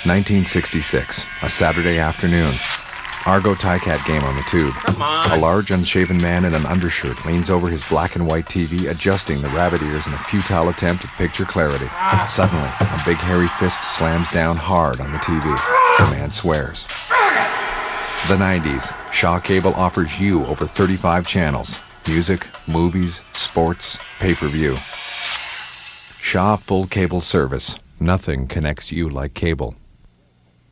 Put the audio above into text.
1966, a Saturday afternoon. Argo Tycat game on the tube. A large, unshaven man in an undershirt leans over his black and white TV, adjusting the rabbit ears in a futile attempt at picture clarity. Suddenly, a big hairy fist slams down hard on the TV. The man swears. The 90s. Shaw Cable offers you over 35 channels. Music, movies, sports, pay-per-view. Shaw Full Cable Service. Nothing connects you like cable.